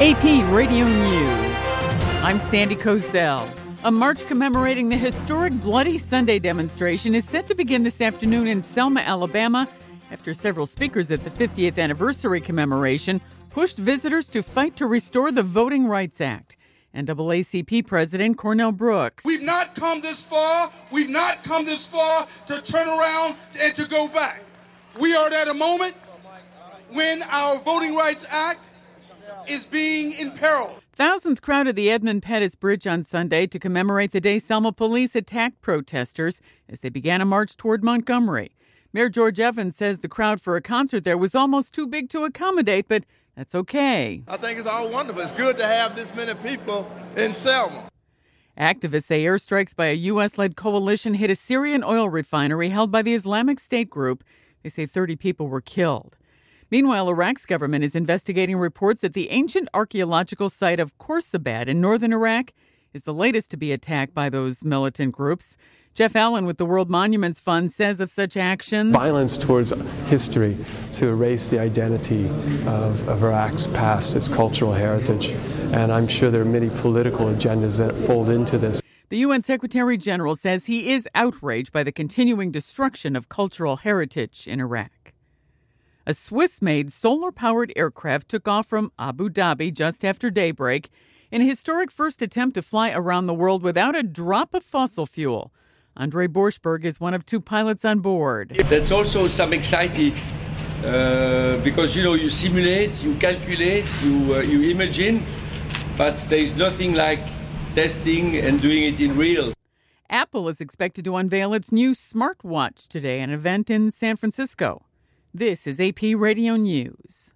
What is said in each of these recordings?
AP Radio News. I'm Sandy Kozel. A march commemorating the historic Bloody Sunday demonstration is set to begin this afternoon in Selma, Alabama, after several speakers at the 50th anniversary commemoration pushed visitors to fight to restore the Voting Rights Act. NAACP President Cornell Brooks. We've not come this far. We've not come this far to turn around and to go back. We are at a moment when our Voting Rights Act is being imperiled. Thousands crowded the Edmund Pettus Bridge on Sunday to commemorate the day Selma police attacked protesters as they began a march toward Montgomery. Mayor George Evans says the crowd for a concert there was almost too big to accommodate, but that's okay. I think it's all wonderful. It's good to have this many people in Selma. Activists say airstrikes by a U.S.-led coalition hit a Syrian oil refinery held by the Islamic State group. They say 30 people were killed. Meanwhile, Iraq's government is investigating reports that the ancient archaeological site of Khorsabad in northern Iraq is the latest to be attacked by those militant groups. Jeff Allen with the World Monuments Fund says of such actions, violence towards history to erase the identity of Iraq's past, its cultural heritage. And I'm sure there are many political agendas that fold into this. The UN Secretary General says he is outraged by the continuing destruction of cultural heritage in Iraq. A Swiss-made solar-powered aircraft took off from Abu Dhabi just after daybreak in a historic first attempt to fly around the world without a drop of fossil fuel. Andre Borschberg is one of two pilots on board. That's also some exciting because, you simulate, you calculate, you imagine, but there's nothing like testing and doing it in real. Apple is expected to unveil its new smartwatch today at an event in San Francisco. This is AP Radio News.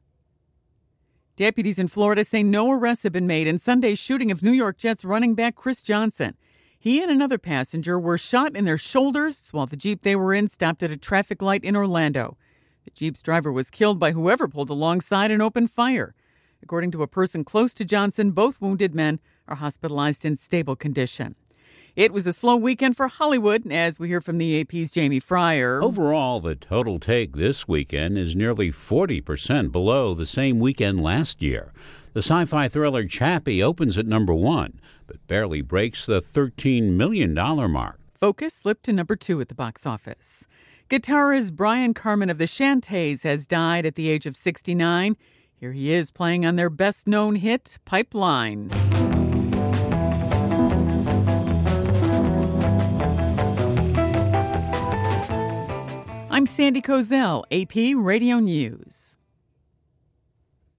Deputies in Florida say no arrests have been made in Sunday's shooting of New York Jets running back Chris Johnson. He and another passenger were shot in their shoulders while the Jeep they were in stopped at a traffic light in Orlando. The Jeep's driver was killed by whoever pulled alongside and opened fire. According to a person close to Johnson, both wounded men are hospitalized in stable condition. It was a slow weekend for Hollywood, as we hear from the AP's Jamie Fryer. Overall, the total take this weekend is nearly 40% below the same weekend last year. The sci-fi thriller Chappie opens at number 1, but barely breaks the $13 million mark. Focus slipped to number 2 at the box office. Guitarist Brian Carmen of the Shantays has died at the age of 69. Here he is playing on their best-known hit, Pipeline. I'm Sandy Kozel, AP Radio News.